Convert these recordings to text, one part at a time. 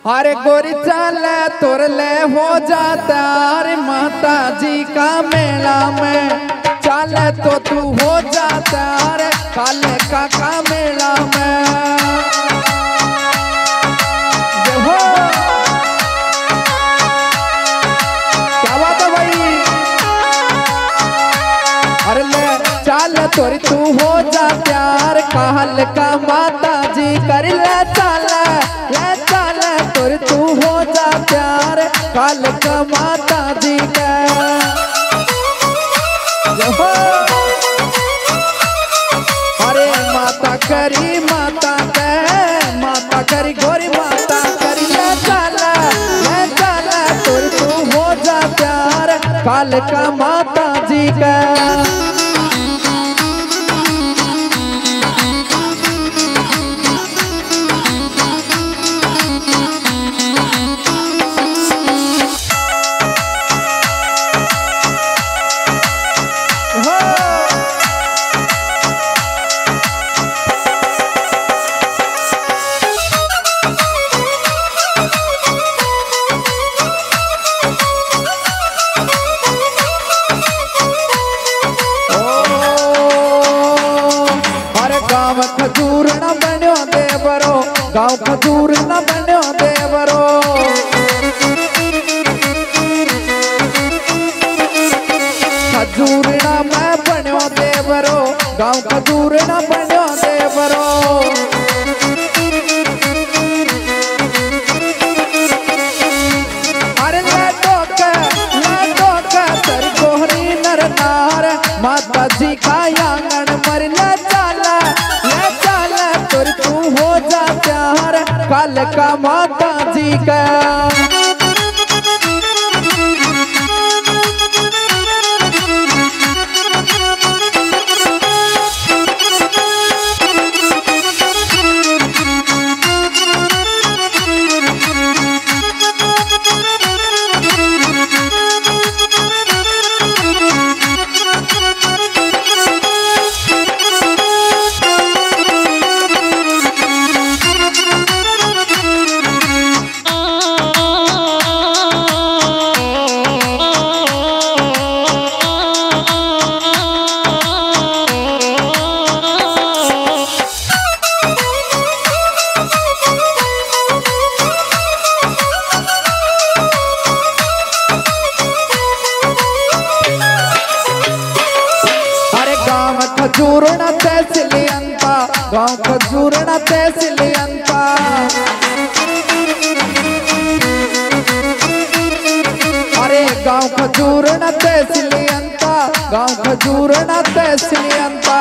अरे गोरी चाले तोर ले हो जाता अरे माता जी का मेला में चाले तो तू हो जाता अरे काले का मेला में हो क्या बात है भाई। अरे ले चाले तोरी तू हो जा प्यार काल का माता जी कर ले चाले तोरी तू हो जा प्यार काल का माता जी का अरे माता करी गोरी माता करी ले चाला तोरी तू हो जा प्यार काल का माता जी का। खजूर न बनो देवरो गाँव खजूर न बनो देवरो खजूर न मैं बनो देवरो गाँव खजूर न बनो देवरो अरे लाडो का तर गोहरी नर नार माता जी का आंगन मरना तू हो जा प्यार काल का माता जी का। खजूर न तहसीली अंता गाँव खजूर न तहसीली अंता अरे गाँव खजूर न तहसीली अंता गाँव खजूर न तहसीली अंता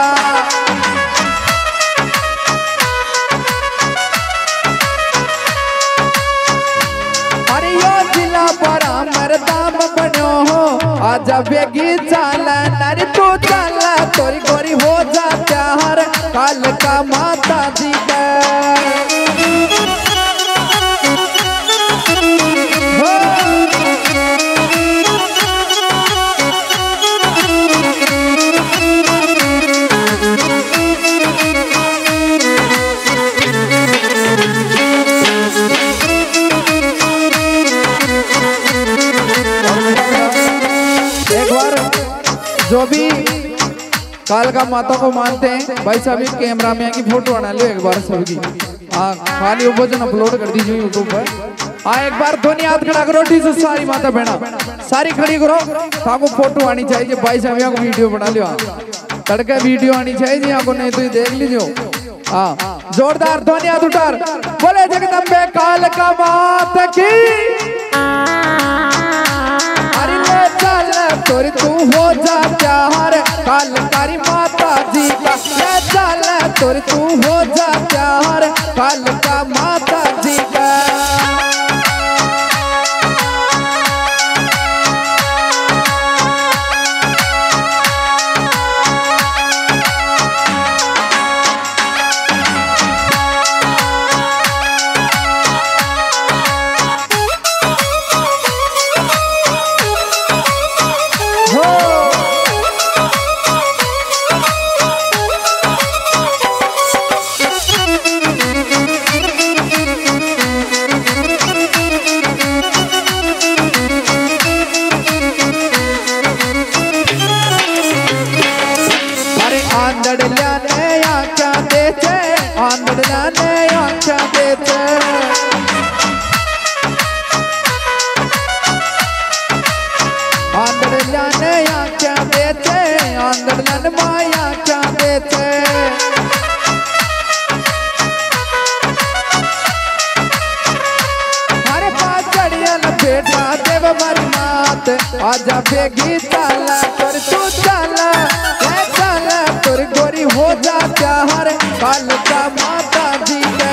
अरे यो जिला बड़ा मरदाम बनो हो आजा बेगी चाला नर तू चाला तोरी गोरी हो जा प्यार काल का माता जी का। एक बार जो भी कालका माता को मानते हैं भाई सभी कैमरा में की फोटो बना लो एक बार सबकी। हाँ खाली भोजन अपलोड कर दीजिए यूट्यूब पर। हाँ एक बार ध्वनि हाथ खड़ा करो ठीक से सारी माता बहना सारी खड़ी करो ताको फोटो आनी चाहिए भाई साहब यहाँ को वीडियो बना लियो तड़के वीडियो आनी चाहिए यहाँ को नहीं तो देख लीजिए। हाँ जोरदार ध्वनि हाथ उठार बोले जगदम्बे कालका माता की तोरी तू हो जा प्यार काल कारी माता जी का ले चल तोरी तू हो जा प्यार काल का माता जी का। नैनन माया क्या देते हमारे पास चढ़ियल बेटा देव मारी मात आजा बेगी चाला कर तू चाला चाला तुर गोरी हो जा प्यार काल का माता जी के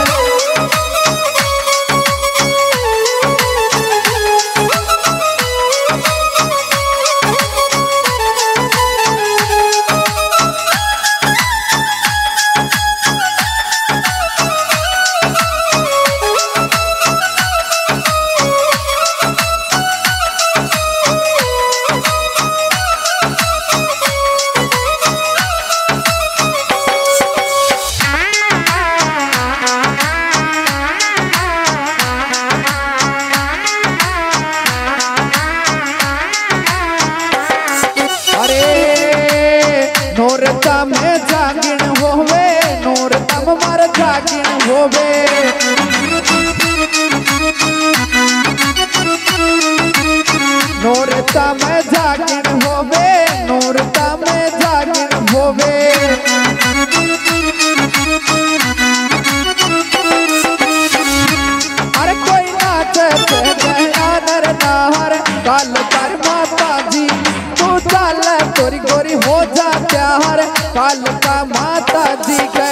नोरता में जागिन होवे नोरता में मार जागिन होवे नोरता में जागिन होवे नोरता में जागिन होवे अरे कोई नाचे नर नाहर काल कर माता जी तू चाल गोरी गोरी हो जा प्यार काल का माता जी के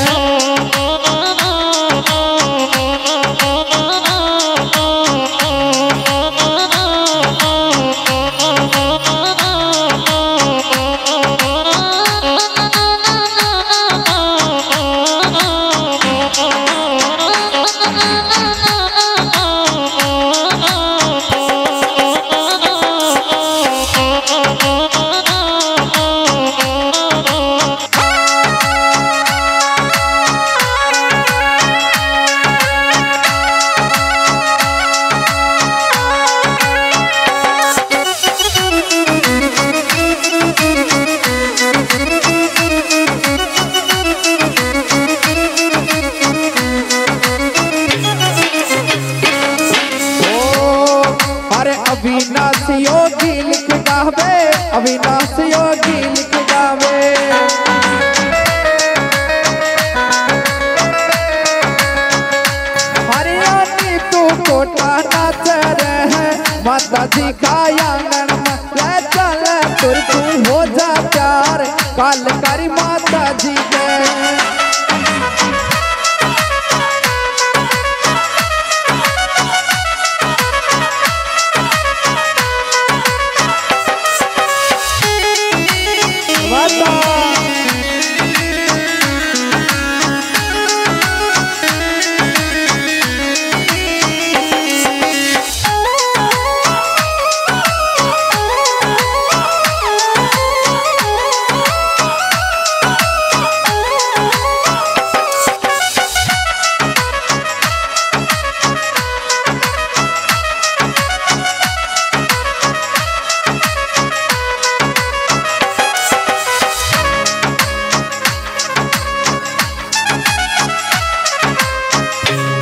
अविनाश योगी लिख गावे अविनाश योगी लिख गावे हरियाणी तू कोटा नाच रहे माता जी का आंगन में चल तुर तू हो जा प्यार काल करी माता जी के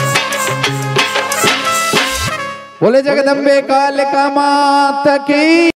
बोले जगदम्बे कालिका माता की।